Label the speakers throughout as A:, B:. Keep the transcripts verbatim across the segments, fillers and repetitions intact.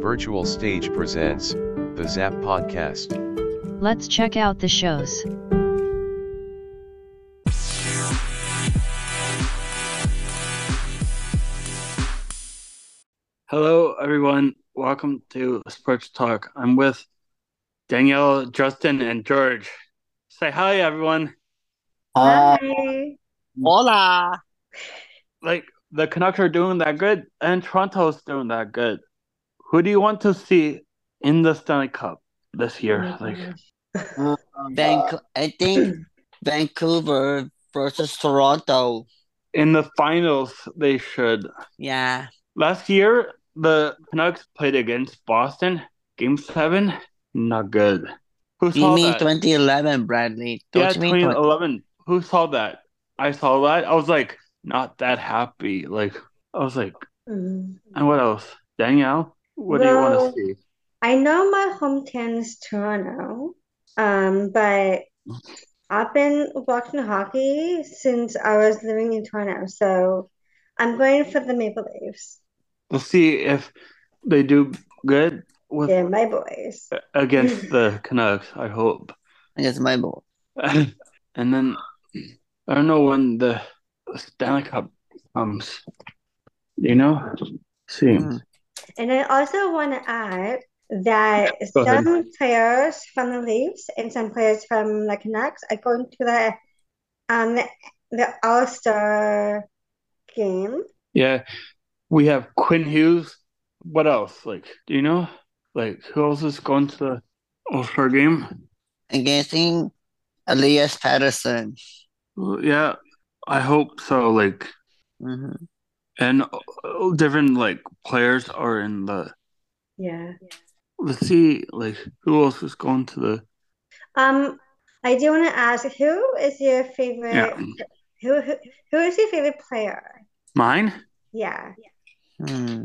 A: Virtual Stage presents the Zap Podcast.
B: Let's check out the shows.
C: Hello, everyone. Welcome to Sports Talk. I'm with Danielle, Justin, and George. Say hi, everyone.
D: Hi.
E: Hola.
C: Like, the Canucks are doing that good, and Toronto's doing that good. Who do you want to see in the Stanley Cup this year?
D: Oh
C: Like,
E: Uh, Vanc- I think Vancouver versus Toronto.
C: in the finals, they should.
E: Yeah.
C: Last year, the Canucks played against Boston, Game seven. Not good. Who
E: You
C: saw
E: mean
C: that?
E: twenty eleven, Bradley? Don't
C: Yeah,
E: you mean
C: twenty
E: twenty?
C: eleven. Who saw that? I saw that. I was like, not that happy. Like, I was like,
D: Mm.
C: and what else? Danielle, what do you want to
D: Well,
C: see?
D: I know my hometown is Toronto, um, but I've been watching hockey since I was living in Toronto, so I'm going for the Maple Leafs.
C: We'll see if they do good with
D: They're my boys.
C: against the Canucks, I hope.
E: I guess my boy.
C: And then I don't know when the Stanley Cup comes. You know? See.
E: Mm.
D: And I also want to add that
C: Go ahead.
D: some players from the Leafs and some players from the Canucks are going to the um the, the All-Star game.
C: Yeah. We have Quinn Hughes. What else? Like, do you know? Like, who else is going to the All-Star game?
E: I'm guessing Elias Patterson.
C: Well, yeah, I hope so. Like,
E: hmm
C: and uh, different like players are in the.
D: Yeah.
C: Let's see, like, who else is going to the.
D: Um, I do want to ask, who is your
C: Yeah,
D: favorite? Who who who is your favorite player?
C: mine.
D: Yeah.
E: Hmm.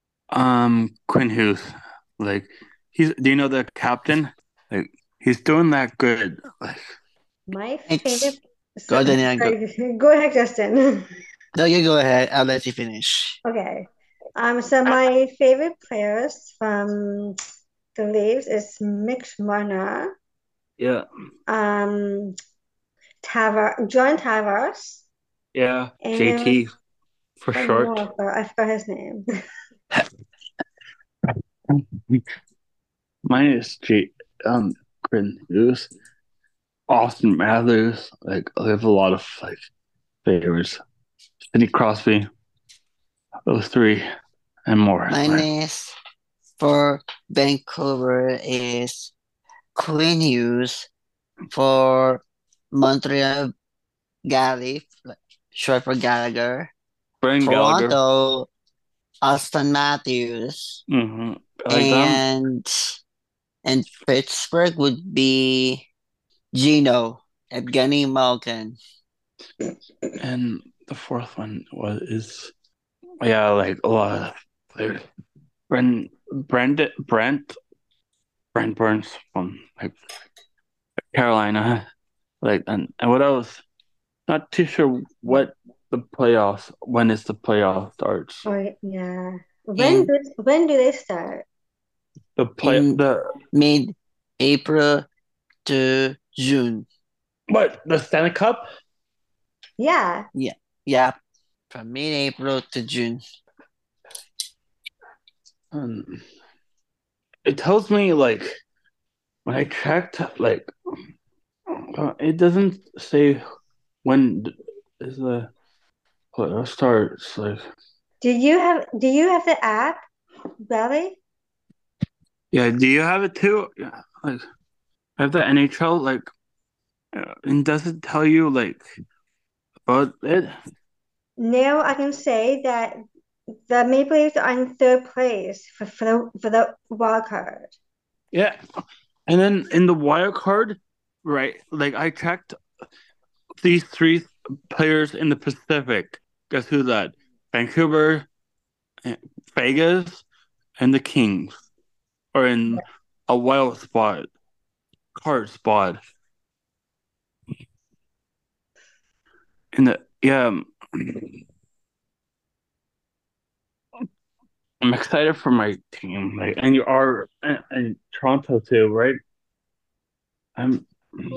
C: Um, Quinn Hughes. Like, he's. Do you know the captain? Like, he's doing that good. Like,
D: My
E: It's
D: favorite.
E: go,
D: So,
E: Daniel. Go.
D: sorry, go ahead, Justin.
E: No, you go ahead. I'll let you finish.
D: Okay. Um, so my favorite players from the Leafs is Mitch Marner,
C: yeah,
D: um, Tavar, John Tavares,
C: yeah,
D: and
C: J T for
D: one
C: short.
D: more. but I forgot his name.
C: Mine is J. Um, Quinn Hughes, Austin Matthews. Like, I have a lot of like favorites. Sidney Crosby. Those three and more.
E: Mine
C: Like,
E: is for Vancouver is Quinn Hughes. For Montreal, Galley, short for Gallagher.
C: Brian Gallagher.
E: Toronto, Austin Matthews.
C: Mm-hmm. I like them.
E: And and Pittsburgh would be Gino, Evgeny Malkin.
C: And the fourth one was is yeah, like a lot of players. Brent Brent Brent Brent Burns from like Carolina. Like and, and what else? Not too sure what the playoffs when is the playoff starts.
D: Oh yeah. When
E: In
D: do when do they start?
C: The play
E: in
C: the
E: mid April to June.
C: what the Stanley Cup?
D: Yeah.
E: Yeah, yeah. From mid April to June.
C: Um, it tells me like when I checked like uh, it doesn't say when d- is the playoff starts. Like
D: Do you have do you have the app, Belly?
C: yeah, do you have it too? Yeah, like I have the N H L like, uh, and does it tell you like about it?
D: Now I can say that the Maple Leafs are in third place for, for the for the wild card.
C: Yeah, and then in the wild card, right? Like I checked these three players in the Pacific. Guess who that? Vancouver, eh, Vegas, and the Kings are in a wild spot, card spot. In the yeah, I'm excited for my team, like, and you are, and, and Toronto too, right? I'm,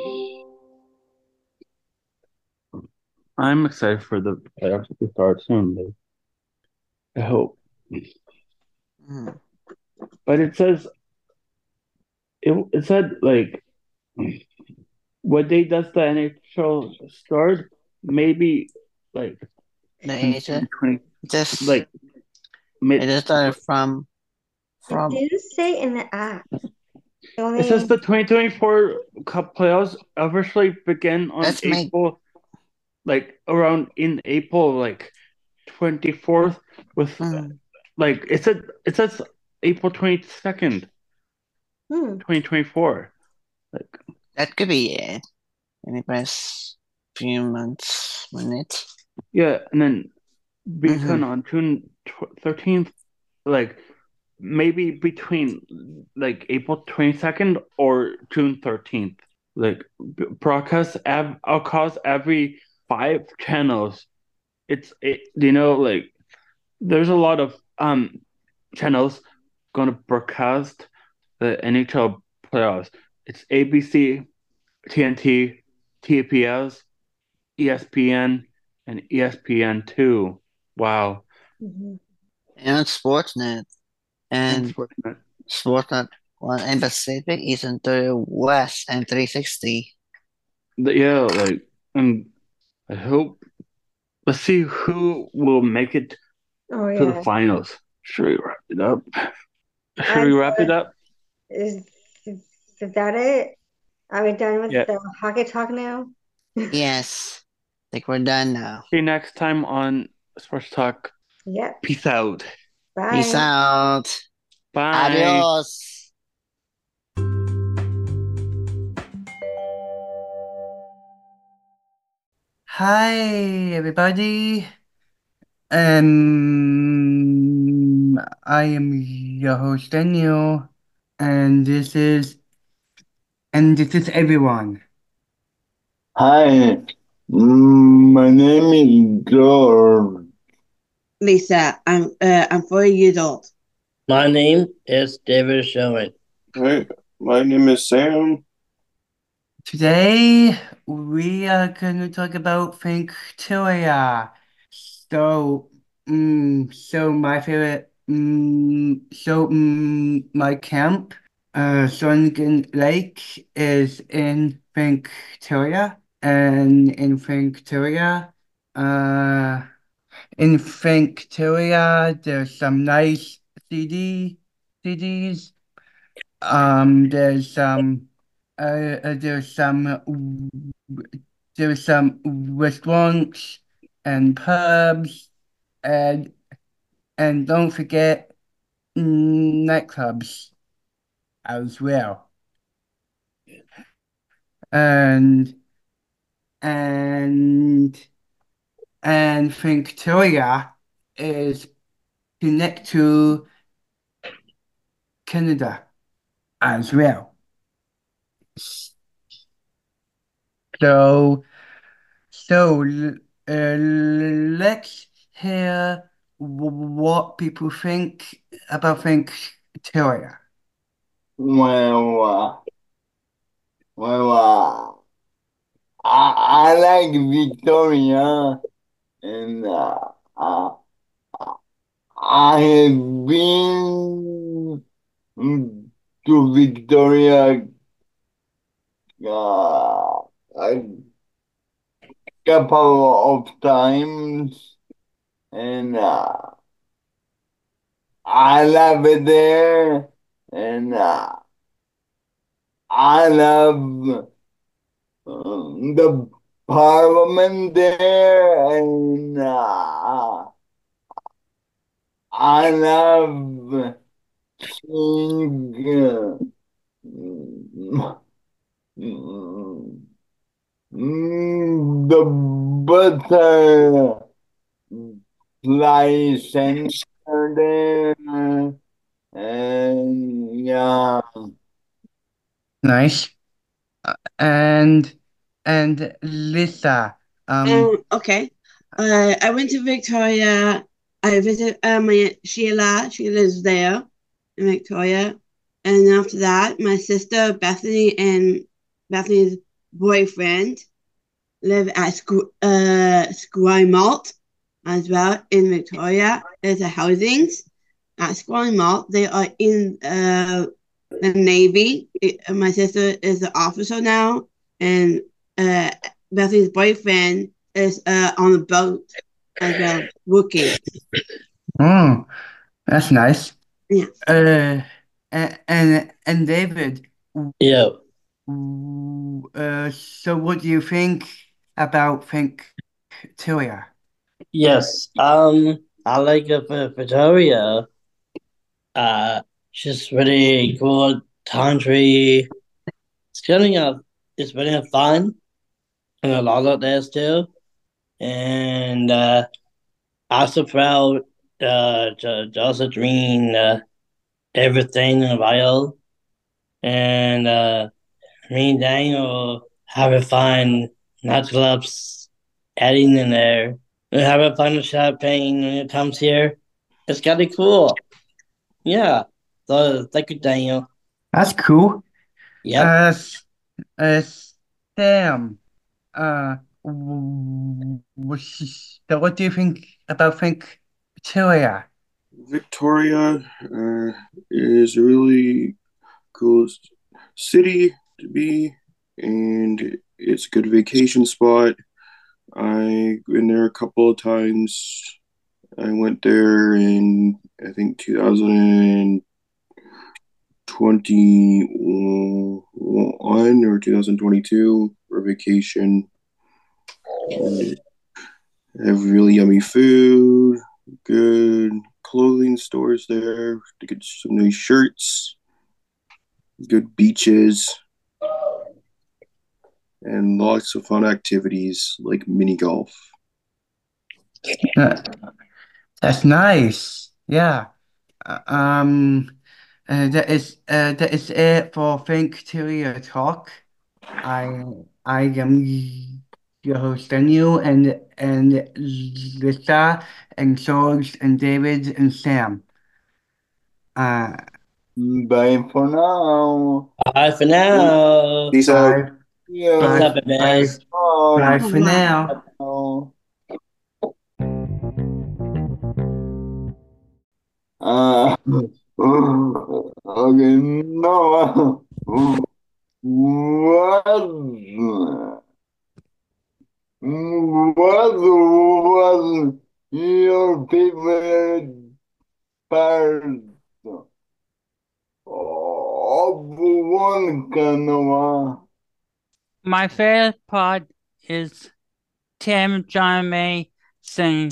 C: I'm excited for the playoffs to start soon. Like, I hope,
E: Mm.
C: but it says it. It said like, what day does the N H L start? Maybe like
E: The
C: in
E: Asia
C: twenty,
E: just
C: like mid.
E: it just started from
D: It
E: from
D: didn't say in the app.
C: It says
D: Only
C: the twenty twenty-four Cup playoffs officially begin on
E: let's make
C: April, like around in April, like twenty-fourth, with
E: mm,
C: like it said it says April twenty-second,
D: hmm.
C: twenty twenty-four. Like,
E: that could be it. In the past few months, minutes.
C: yeah, and then
E: Mm-hmm.
C: begin on June thirteenth, like maybe between like April twenty-second or June thirteenth. Like broadcast av- across every five channels. It's it, you know, like there's a lot of um channels gonna broadcast the N H L playoffs. It's A B C, T N T, T P S, E S P N, and E S P N two. Wow.
D: Mhm.
E: And Sportsnet
C: And
E: and
C: Sportsnet.
E: Sportsnet One and Pacific is into West and three sixty.
C: Yeah, like, and I hope, let's see who will make it
D: Oh
C: to the
D: yeah.
C: finals. Should we wrap it up? Should
D: I
C: we wrap it
D: thought,
C: up?
D: is, is is that it? Are we done with
C: Yeah.
D: the hockey talk now?
E: Yes. I think we're done now.
C: See you next time on Sports Talk.
D: Yep.
C: Peace out.
E: Peace
D: Bye.
E: out.
C: Bye.
E: Adios.
F: Hi, everybody. Um, I am your host Daniel, and this is and this is everyone.
G: Hi, mm, my name is George.
H: Lisa, I'm uh, I'm four years old.
I: My name is David Sherman.
G: Hi, my name is Sam.
F: Today we are going to talk about Victoria. So, mm, so my favorite, mm, so mm, my camp, uh, Sunken Lake is in Victoria, and in Victoria, uh, in Victoria, there's some nice C D, C Ds. Um, there's some, uh, uh, there's some, there's some restaurants and pubs, and and don't forget mm, nightclubs as well. And and and Victoria is connected to Canada as well. So so uh, let's hear what people think about Victoria.
G: Well, uh, well, uh, I, I like Victoria, and uh, uh, I have been to Victoria uh, a couple of times, and uh, I love it there, and uh, I love um, the parliament there, and uh, I love seeing uh, mm, mm, the butter fly center there, and yeah.
F: Nice. Uh, and and Lisa, um,
H: Um, okay. Uh, I went to Victoria I visit uh, my Aunt Sheila. She lives there in Victoria. And after that, my sister Bethany and Bethany's boyfriend live at Squ- uh, Squire Malt as well in Victoria. There's a housings at Squire Malt. They are in uh, the Navy. It- my sister is an officer now, and uh, Bethany's boyfriend is uh, on the boat as well, working.
F: Oh, that's nice.
H: Yeah.
F: Uh, and and, and David,
I: Yeah.
F: w- uh, so what do you think about Victoria?
I: Yes. Um, I like it for Victoria. Uh, she's really cool country. It's getting a, it's really fun and a lot of there too. And uh, also proud uh, to, to also dream uh, everything in a while. And uh, me and Daniel having fun nightclubs, adding in there. We're having fun with champagne when it comes here. It's gotta be cool. Yeah. So thank you, Daniel.
F: That's cool.
I: Yep.
F: Uh, s- uh, Sam, uh, w- w- so what do you think about Victoria?
J: Victoria uh, is a really cool s- city to be, and it's a good vacation spot. I've been there a couple of times. I went there in, I think, two thousand twenty-one or two thousand twenty-two for vacation. And they have really yummy food, good clothing stores there to get some nice shirts, good beaches, and lots of fun activities like mini golf.
F: Uh, that's nice. Yeah. Uh, Um, uh, that is uh, that is it for Victoria Talk. I I am your host Daniel and and Lisa and George and David and Sam. Uh,
G: Bye for now.
I: Bye for now.
J: Peace out.
F: bye
G: Yeah.
I: Peace
F: bye
I: out,
F: bye
I: babies.
F: bye
G: Bye.
F: for now.
G: Oh. Uh, okay, no. What? What was your favorite part of one canoa?
K: My favorite part is Tim John May sing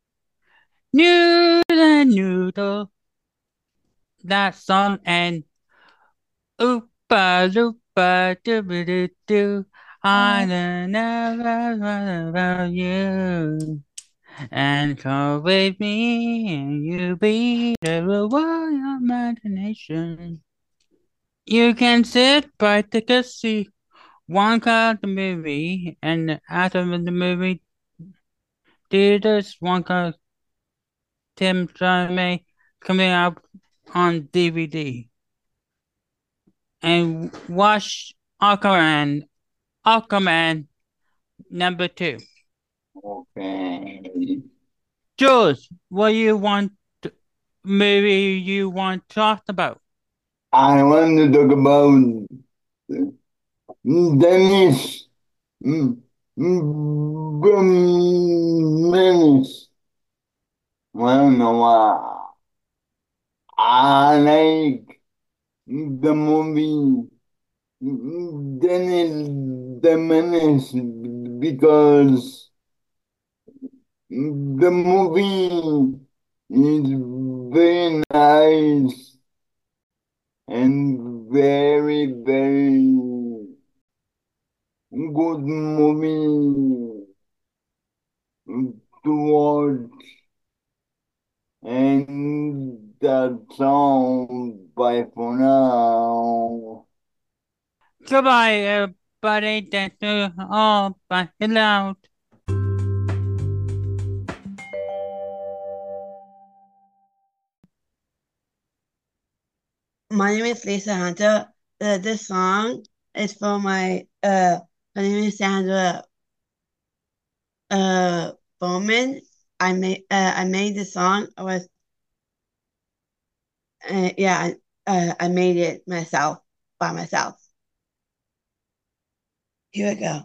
K: Noodle Noodle, that song, and Oopa Loopa Dooba Doo Doo. I don't know about you. And come with me, and you'll be the world of imagination. You can sit by the sea, one car the movie, and after the movie theaters, one car Tim May coming out on D V D. And watch Aquaman, Aquaman number two.
G: Okay.
K: Jules, what you want to, movie you want to talk about?
G: I want to talk about Dennis mm, mm, Menace. Well, no, uh, I like the movie Dennis the Menace because the movie is very nice and very, very good movie to watch. And that's all. Bye for now.
K: Goodbye, everybody. Thank you all. Bye. Hello.
H: My name is Lisa Hunter. Uh, this song is for my uh my name is Sandra uh Bowman. I made uh, I made the song. I was uh, yeah, uh, I made it myself by myself. Here we go.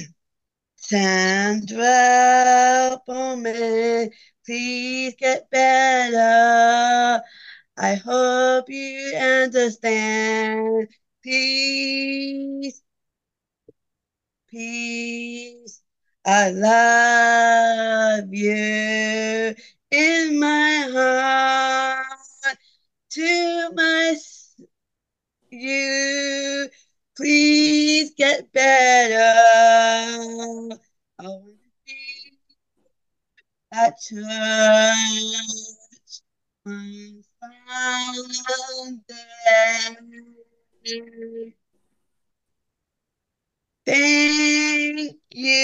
H: Sandra Bowman, please get better. I hope you understand. Please, please. I love you in my heart to my you. Please get better. I want to be at church on Sunday. Thank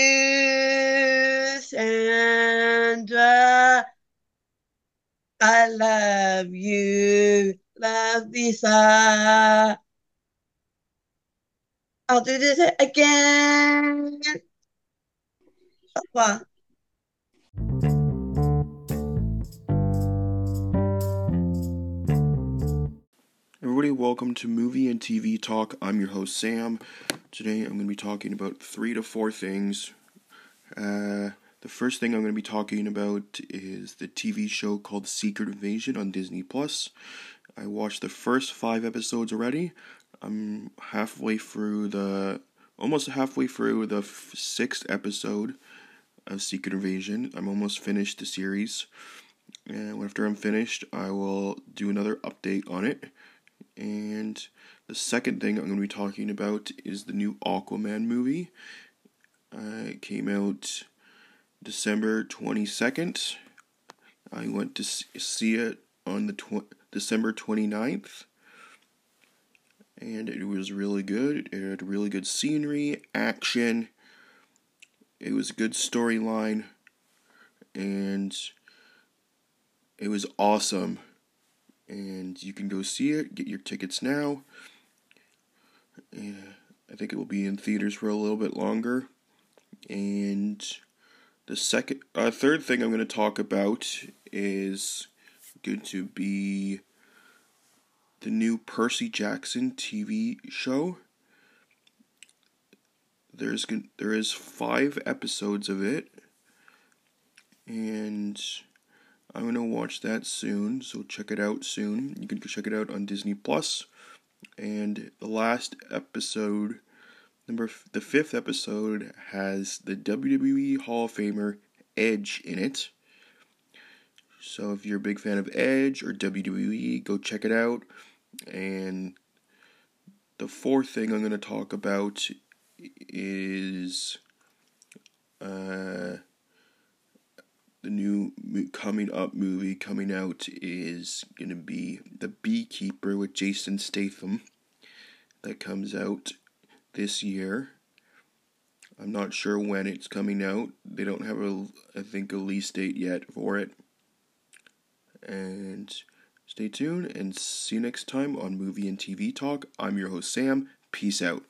H: you, Sandra. I love you. Love Lisa. I'll do this again. Papa.
J: Everybody, welcome to Movie and T V Talk. I'm your host, Sam. Today I'm going to be talking about three to four things. Uh, the first thing I'm going to be talking about is the T V show called Secret Invasion on Disney Plus. I watched the first five episodes already. I'm halfway through the, almost halfway through the f- sixth episode of Secret Invasion. I'm almost finished the series. And after I'm finished, I will do another update on it. And the second thing I'm going to be talking about is the new Aquaman movie. Uh, it came out December twenty-second. I went to see it on the tw- December twenty-ninth. And it was really good. It had really good scenery, action. It was a good storyline. And it was awesome. And you can go see it, get your tickets now. Yeah, I think it will be in theaters for a little bit longer. And the second, uh, third thing I'm going to talk about is going to be the new Percy Jackson T V show. There's there is five episodes of it, and I'm going to watch that soon, so check it out soon. You can check it out on Disney Plus. And the last episode, number f- the fifth episode, has the W W E Hall of Famer Edge in it. So if you're a big fan of Edge or W W E, go check it out. And the fourth thing I'm going to talk about is uh, the new coming up movie coming out is going to be The Beekeeper with Jason Statham. That comes out this year. I'm not sure when it's coming out. They don't have a, I think, a release date yet for it. And stay tuned and see you next time on Movie and T V Talk. I'm your host, Sam. Peace out.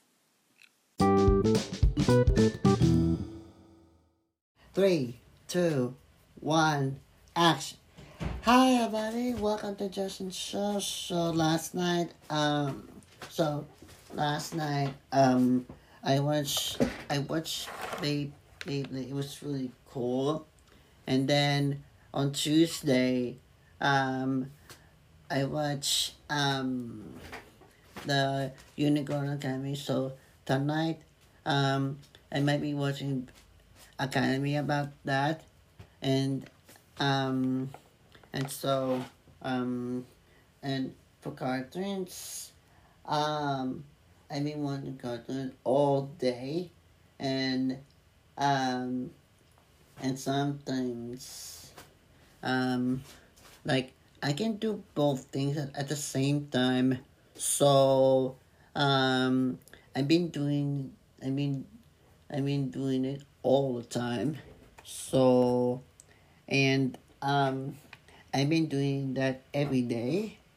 L: Three, two, one, action. Hi everybody, welcome to Justin's show. So last night, um, so last night, um, I watched, I watched Babe, Beyblade. It was really cool. And then on Tuesday, um, I watched, um, the Unicorn Academy. So tonight, um, I might be watching Academy about that. And, um, and so, um, and for cartoons, um, I've been watching cartoons all day, and, um, and sometimes, um, like, I can do both things at, at the same time, so, um, I've been doing, I mean, I've been doing it all the time, so, and, um, I've been doing that every day.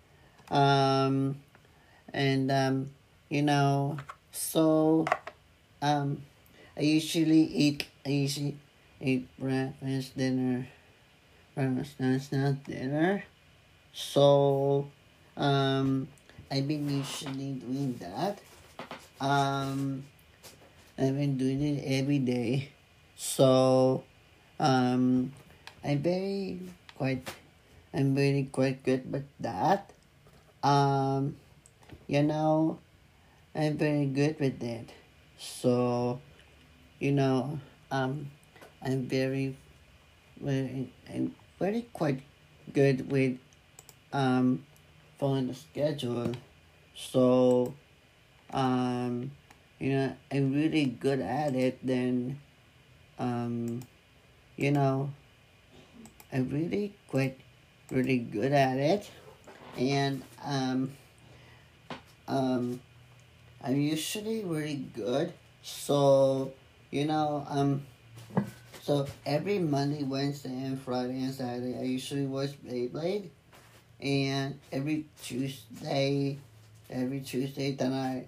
L: Um, and um, you know, so um, I usually eat. I usually eat breakfast, dinner, breakfast, lunch, not dinner. So, um, I've been usually doing that. Um, I've been doing it every day. So, um, I'm very quite, I'm very quite good with that. Um, you know, I'm very good with that. So, you know, um, I'm very, very, I'm very quite good with um following the schedule. So, um, you know, I'm really good at it. Then, um, you know, I'm really quite really good at it, and um, um, I'm usually really good. So, you know, um, so every Monday, Wednesday, and Friday and Saturday, I usually watch Beyblade, and every Tuesday, every Tuesday tonight,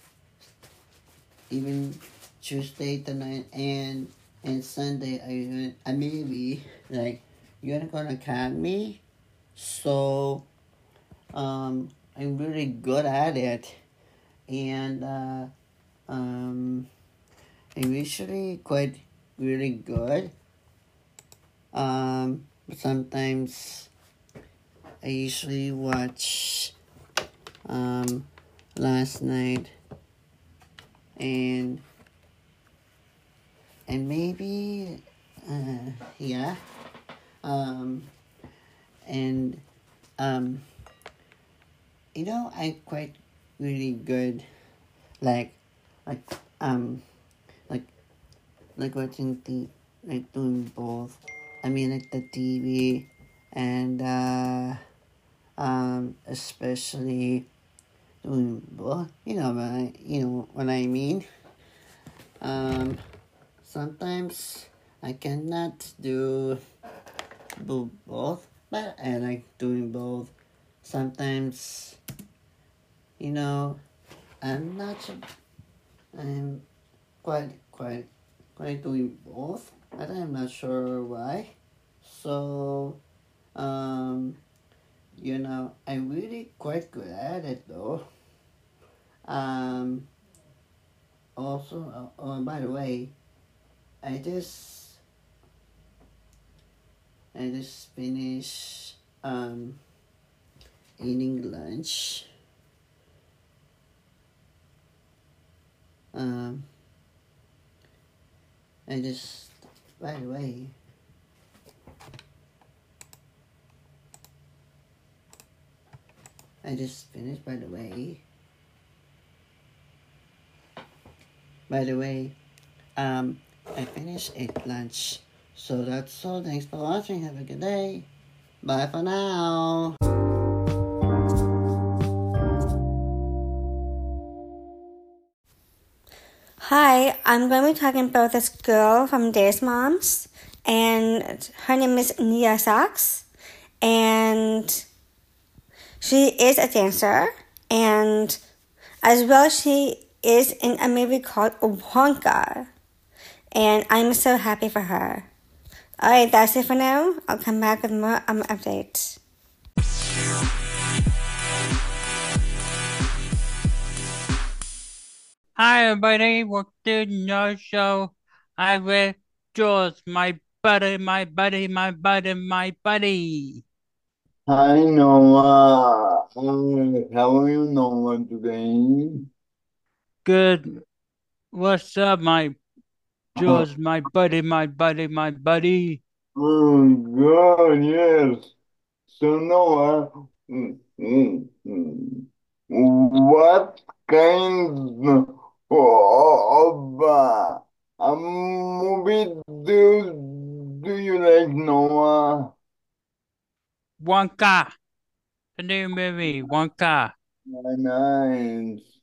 L: even Tuesday tonight, and and Sunday, I even I maybe like Unicorn Academy. So, um, I'm really good at it, and uh, um, I'm usually quite really good. Um, sometimes I usually watch um last night, and and maybe uh yeah um and um you know I'm quite really good, like like um like like watching the like doing both. I mean, like the T V, and uh um especially doing both. You know what I you know what I mean. Um, sometimes I cannot do do both, but I like doing both. Sometimes, you know, I'm not. su- I'm quite quite quite doing both, but I'm not sure why. So, um, you know, I'm really quite good at it though. Um, also, uh, oh, by the way, I just I just finished um eating lunch. Um, I just, by the way, I just finished, by the way. By the way, um, I finished ate lunch. So that's all. Thanks for watching. Have a good day. Bye for now.
D: Hi, I'm going to be talking about this girl from Days Moms, and her name is Nia Sachs, and she is a dancer, and as well she is in a movie called Wonka, and I'm so happy for her. Alright, that's it for now. I'll come back with more um, updates.
K: Hi everybody, welcome to the show. I with Jules, my buddy, my buddy, my buddy, my buddy.
G: Hi Noah. Uh, how are you, Noah, today?
K: Good. What's up, my
G: Uh,
K: Jules, my buddy, my buddy, my buddy?
G: oh, God, yes. So Noah, mm, mm, mm, what kind of uh, a movie do do you like, Noah?
K: Wonka. The new movie, Wonka.
G: Nice.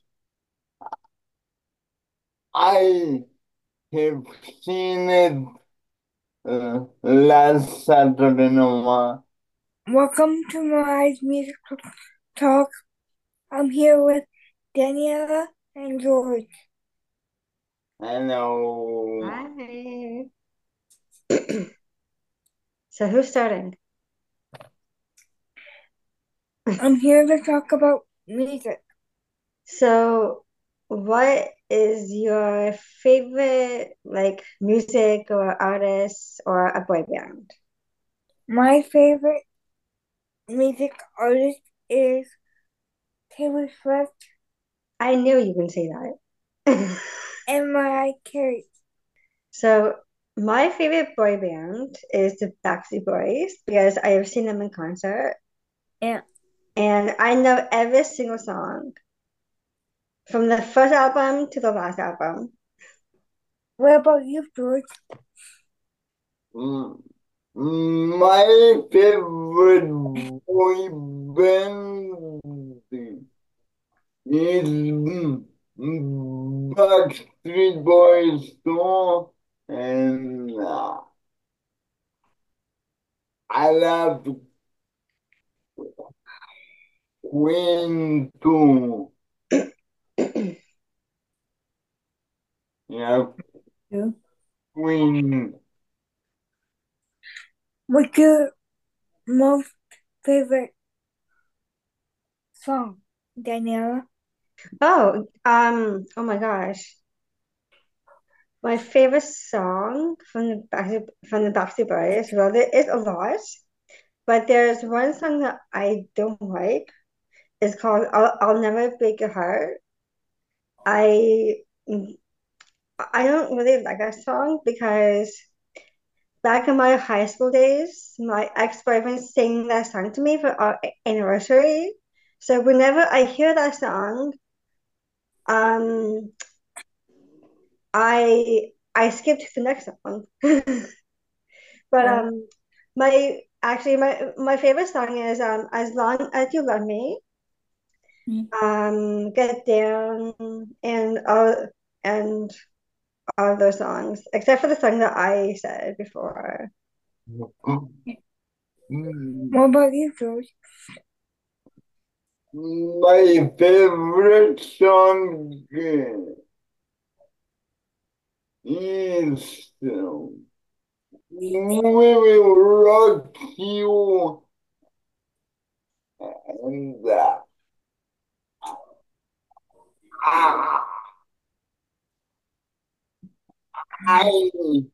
G: I have seen it uh, last Saturday, Noah.
M: Welcome to my music. Talk. I'm here with Daniela and George.
G: Hello.
D: Hi. So who's starting?
M: I'm here to talk about music.
D: So, what is your favorite like music or artist or a boy band?
M: My favorite music artist is Taylor Swift
D: I knew you would say that.
M: and Mariah Carey.
D: So, my favorite boy band is the Backstreet Boys because I have seen them in concert
M: Yeah.
D: and I know every single song from the first album to the last album.
M: What about you, George?
G: Mm, My favorite boy band is mm, mm, Backstreet Boys too, and uh, I love Queen too. Yeah,
M: Yeah.
G: Queen.
M: What's your most favorite song, Daniela?
D: Oh, um, oh my gosh. My favorite song from the Backstreet, from the Backstreet Boys, well, there is a lot, but there's one song that I don't like. It's called I'll, I'll Never Break Your Heart. I I don't really like that song because back in my high school days, my ex-boyfriend sang that song to me for our anniversary. So whenever I hear that song, um, I I skip to the next song. But
M: Uh,
D: um, my actually my my favorite song is um As Long as You Love Me,
M: mm.
D: um Get Down, and all and all of those songs, except for the song that I said before.
M: What about you, George?
G: My favorite song is uh, We Will Rock You, and uh, I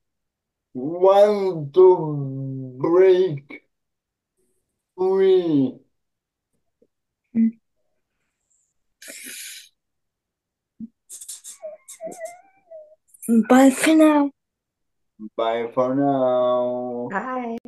G: want to break free.
M: Bye for now.
G: Bye for now.
D: Bye.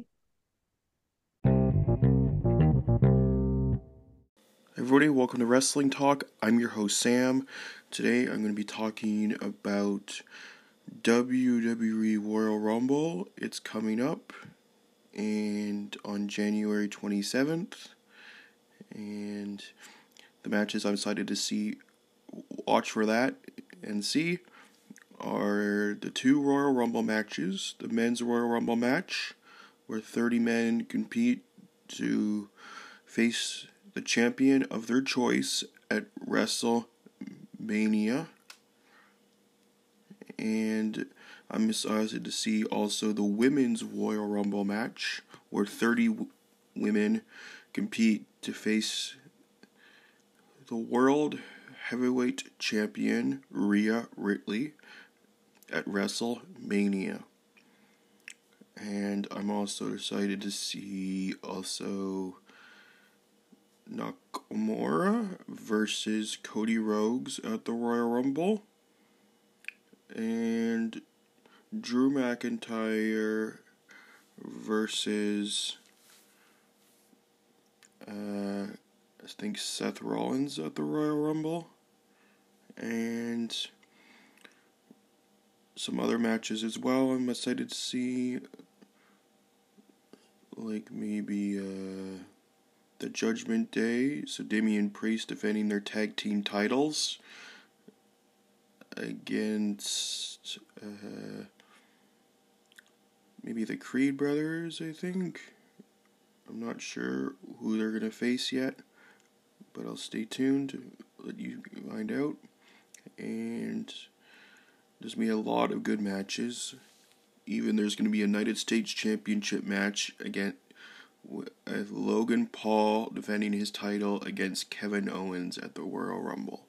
J: Everybody, welcome to Wrestling Talk. I'm your host, Sam. Today I'm going to be talking about W W E Royal Rumble. It's coming up and on January twenty-seventh. And the matches I'm excited to see, watch for that and see, are the two Royal Rumble matches. The men's Royal Rumble match, where thirty men compete to face the champion of their choice at WrestleMania. And I'm excited to see also the women's Royal Rumble match, where thirty w- women compete to face the World Heavyweight Champion Rhea Ripley at WrestleMania. And I'm also excited to see also Nakamura versus Cody Rhodes at the Royal Rumble. And Drew McIntyre versus uh, I think Seth Rollins at the Royal Rumble. And some other matches as well I'm excited to see, like maybe uh, the Judgment Day, so Damian Priest defending their tag team titles against uh, maybe the Creed brothers, I think. I'm not sure who they're going to face yet, but I'll stay tuned to let you find out. And there's going to be a lot of good matches. Even there's going to be a United States Championship match again with Logan Paul defending his title against Kevin Owens at the Royal Rumble.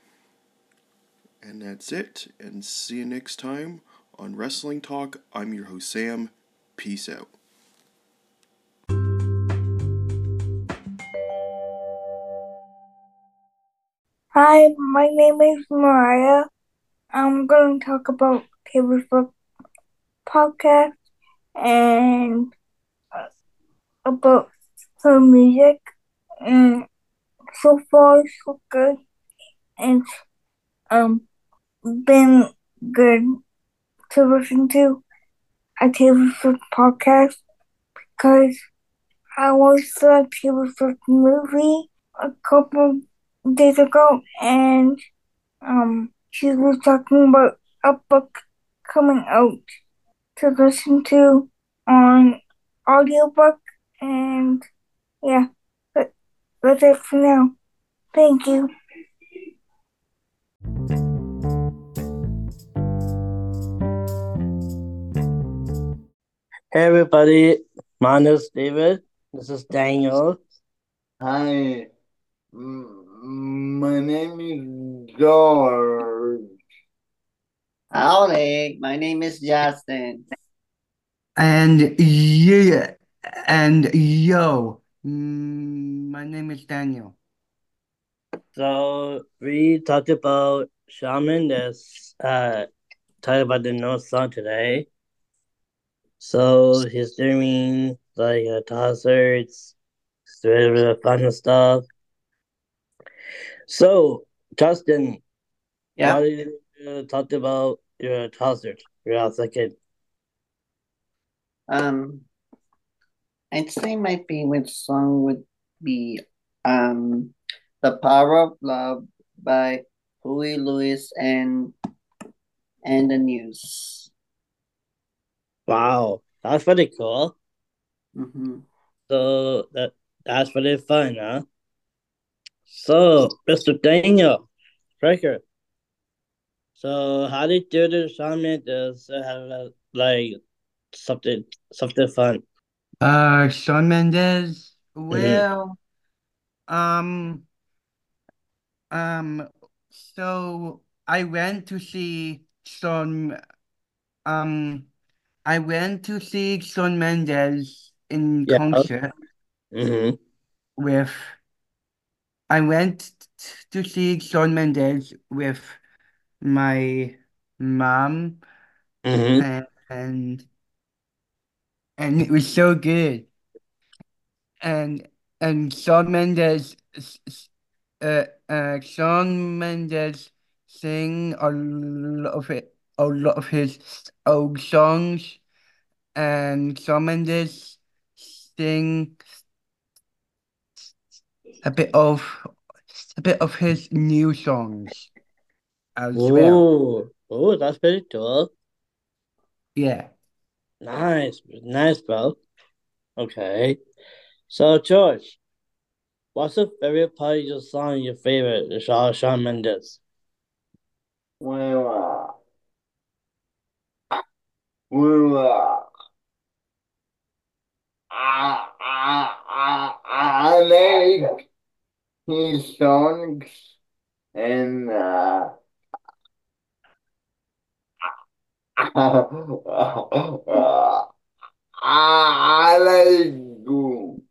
J: And that's it, and see you next time on Wrestling Talk. I'm your host, Sam. Peace out.
M: Hi, my name is Mariah. I'm going to talk about Taylor Swift podcast and uh, about her music. And so far, so good. And um, been good to listen to a Taylor Swift podcast because I watched the Taylor Swift movie a couple days ago, and um, she was talking about a book coming out to listen to on audiobook, and yeah, that, that's it for now. Thank you.
I: Hey everybody, my name is David. This is Daniel.
G: Hi, M- my name is George.
E: Howdy, my name is Justin.
F: And yeah, and yo, mm, my name is Daniel.
I: So we talked about Shawn Mendes, uh, talked about the no song today. So he's doing like a concerts, sort of fun stuff. So Justin,
E: Yeah.
I: what did you uh, talk about your concert? Your second.
E: Um, I'd say my favorite song would be um, "The Power of Love" by Huey Lewis and and the News.
I: Wow, that's pretty cool.
E: Mm-hmm.
I: So that that's pretty fun, huh? So, Mister Daniel, Breaker. So, how did you do the Shawn Mendes have uh, like something something fun?
F: Uh, Shawn Mendes.
I: Mhm.
F: Well, um, um, so I went to see Shawn. Um, I went to see Shawn Mendes in
I: Yeah.
F: concert
I: Mm-hmm.
F: with. I went t- to see Shawn Mendes with my mom,
I: Mm-hmm.
F: and and and it was so good. And and Shawn Mendes, s- s- uh, uh, Shawn Mendes sing a lot of it, a lot of his old songs, and Shawn Mendes sing a bit of a bit of his new songs as well.
I: Oh, oh, that's pretty cool.
F: Yeah.
I: Nice, nice, bro. Okay. So, George, what's your favorite part of your song? Your favorite, Shawn Shawn Mendes?
G: Well, uh, well, uh, I, I, I, I like his songs, and uh, I, I like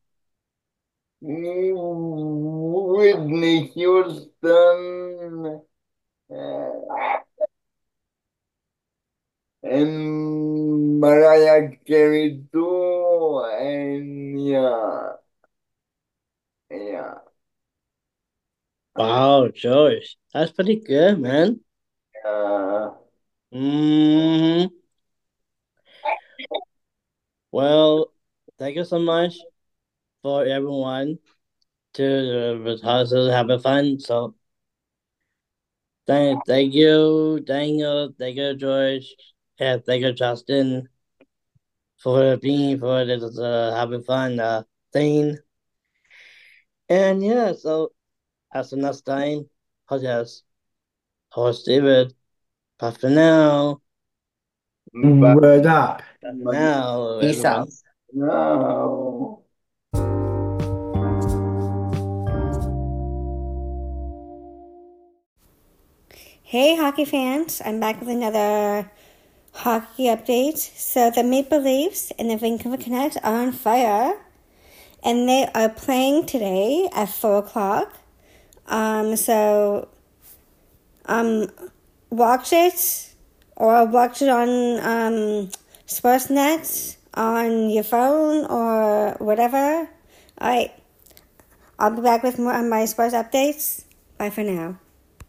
G: Whitney Houston, uh, and Mariah Carey too, and yeah, yeah,
I: Wow, George, that's pretty good, man.
G: uh,
I: Hmm. Well, thank you so much for everyone to the rehearsal having fun. So thank thank you, Daniel, thank you, George, and thank you, Justin, for being for this uh, having fun uh thing. And yeah, so Have some next time. Podcast. Host David. Bye for now.
G: Bye.
F: Word up.
I: Bye for now,
E: Peace
I: everyone.
E: out.
G: No.
D: Hey, hockey fans. I'm back with another hockey update. So the Maple Leafs and the Vancouver Canucks are on fire, and they are playing today at four o'clock. Um, so, um, watch it, or watch it on, um, Sportsnet, on your phone, or whatever. Alright, I'll be back with more on my sports updates. Bye for now.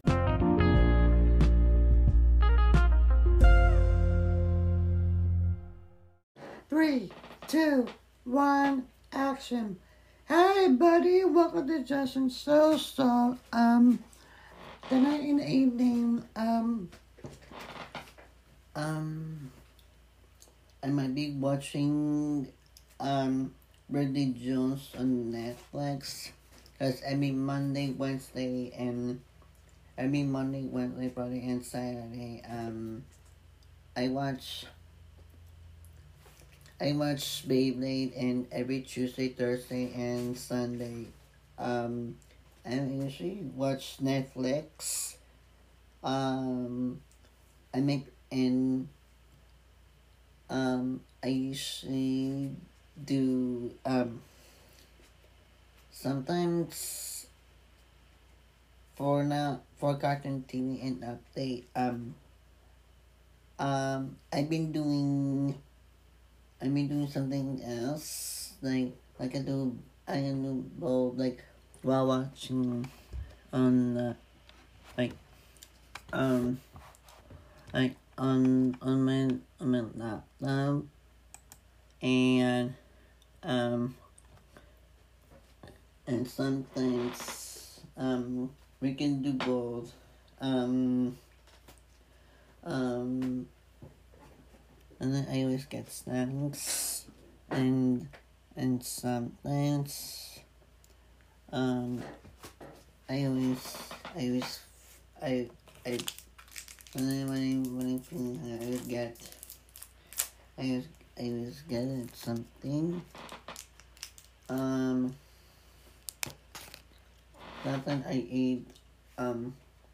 L: Three, two, one, action. Hey, buddy, welcome to Justin So So. Um, tonight in the evening, um, um, I might be watching, um, Bradley Jones on Netflix. Cause every Monday, Wednesday, and every Monday, Wednesday, Friday, and Saturday, um, I watch. I watch Beyblade, and every Tuesday, Thursday, and Sunday, um, I usually watch Netflix. Um, I make and um, I usually do um. Sometimes for now for cartoon T V and update um. Um, I've been doing. I've been doing something else, like like I do I can do both, like while watching on uh, like um like on on my on my laptop, and um and sometimes um we can do both um um and then I always get snacks, and and sometimes um I always I always I I when I when I when I feel I always get I always I always get something. Um sometimes I eat um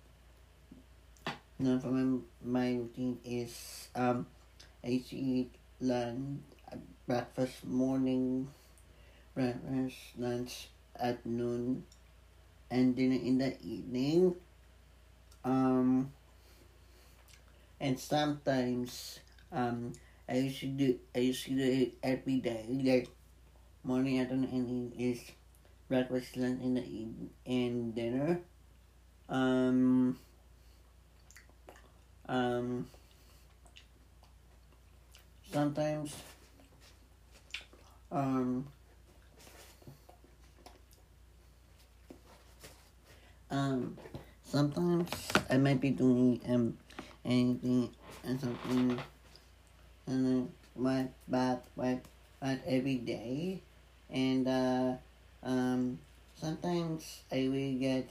L: no for my my routine is um I used to eat lunch, breakfast, morning, breakfast, lunch at noon, and dinner in the evening. Um, and sometimes um, I used to do I used to do it every day. Like morning, afternoon, and evening is breakfast, lunch, in the evening, and dinner. Um, um. Sometimes, um, um, sometimes I might be doing um anything and something, and then my bath, my bath every day, and uh, um, sometimes I will get.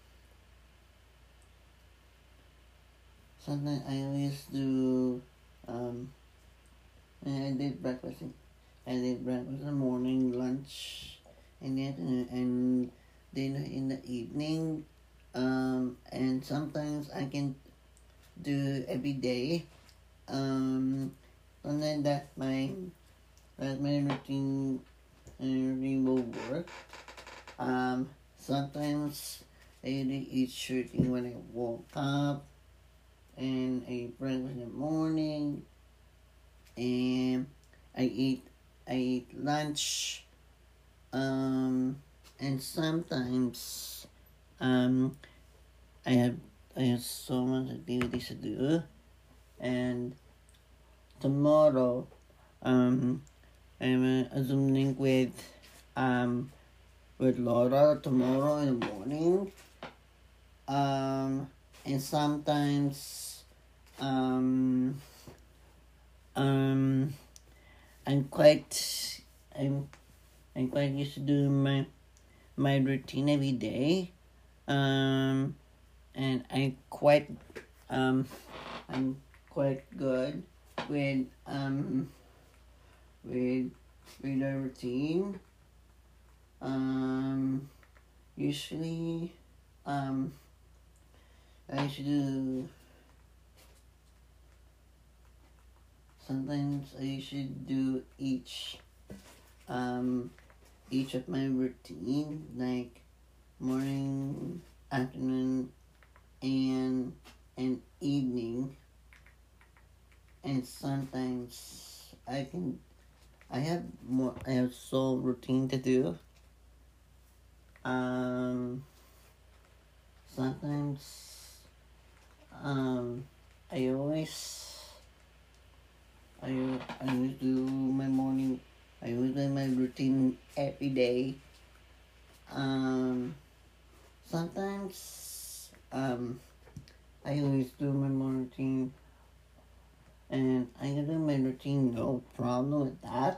L: Sometimes I always do um. And I did breakfast. In, I did breakfast in the morning, lunch in the afternoon, and dinner in the evening. Um, and sometimes I can do every day. Um, and then that my that my routine uh, routine will work. Um, sometimes I usually eat shooting when I woke up, and I eat breakfast in the morning. And I eat I eat lunch, um, and sometimes um, I have I have so much activities to do, and tomorrow um, I'm uh, Zoom link with um with Laura tomorrow in the morning, um, and sometimes um. Um, I'm quite, I'm, I'm quite used to doing my, my routine every day.
E: Um, and I'm quite um, I'm quite good with um with with a routine. Um, usually, um, I should do. Sometimes I should do each um each of my routine, like morning, afternoon, and and evening. And sometimes I can I have more I have so routine to do. Um sometimes um I always I I always do my morning I always do my routine every day. Um sometimes um I always do my morning routine and I can do my routine no problem with that.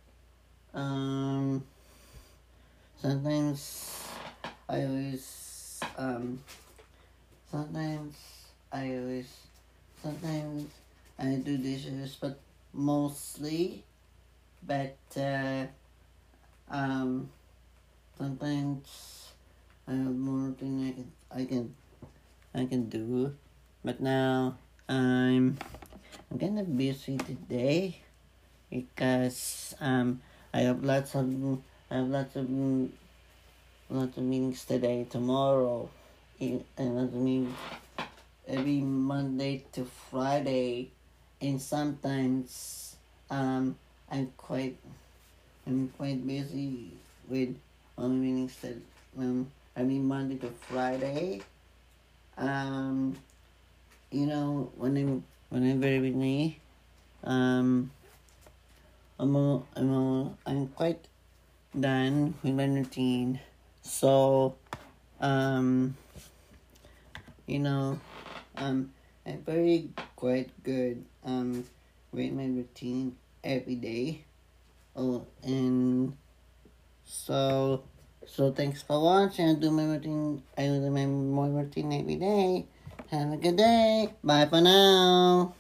E: Um sometimes I always um sometimes I always sometimes I do dishes but mostly but uh, um sometimes I have more routine I can I can I can do, but now I'm I'm kind of busy today because um I have lots of I have lots of lots of meetings today, tomorrow, and lots of meetings every Monday to Friday, and sometimes um I'm quite I'm quite busy with all my meetings that um I mean Monday to Friday. Um, you know, when I'm when I'm very busy, um, I'm a, I'm a, I'm quite done with my routine. So, um, you know, um, I'm very quite good um with my routine every day. Oh, and so. So thanks for watching. I do my routine. I do my morning routine every day. Have a good day. Bye for now.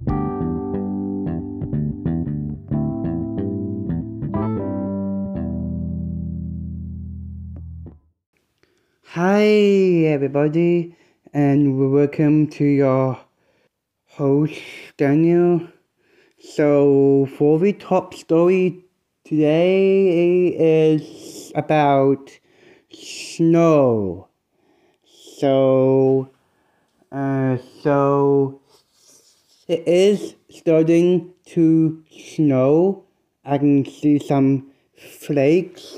F: Hi, everybody, and welcome to your host, Daniel. So, for the top story today is about snow. So, uh, so it is starting to snow. I can see some flakes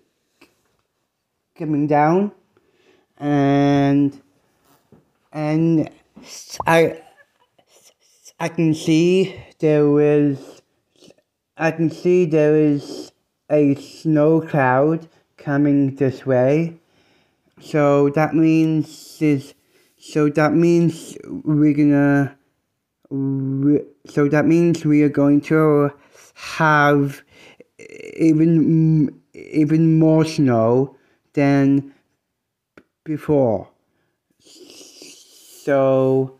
F: coming down, and and I I can see there is I can see there is a snow cloud coming this way. So that means is so that means we're gonna we, so that means we are going to have even even more snow than before. So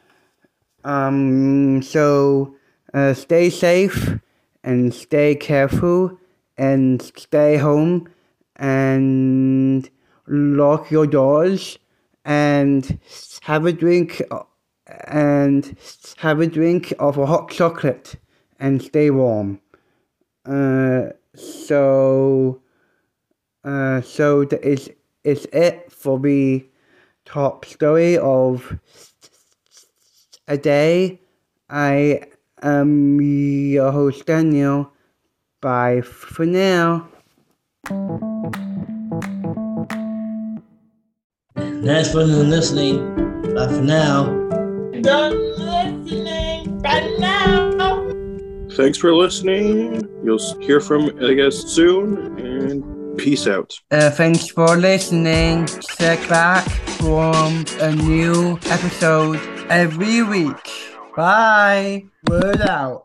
F: um so uh, stay safe and stay careful and stay home and lock your doors and have a drink and have a drink of a hot chocolate and stay warm. Uh, so uh, so that is is it for the top story of a day. I am your host Daniel. Bye for now.
I: Thanks for listening. Bye for now.
G: Done listening. Bye now.
J: Thanks for listening. You'll hear from, I guess, soon, and peace out.
F: Uh, thanks for listening. Check back from a new episode every week. Bye. Word out.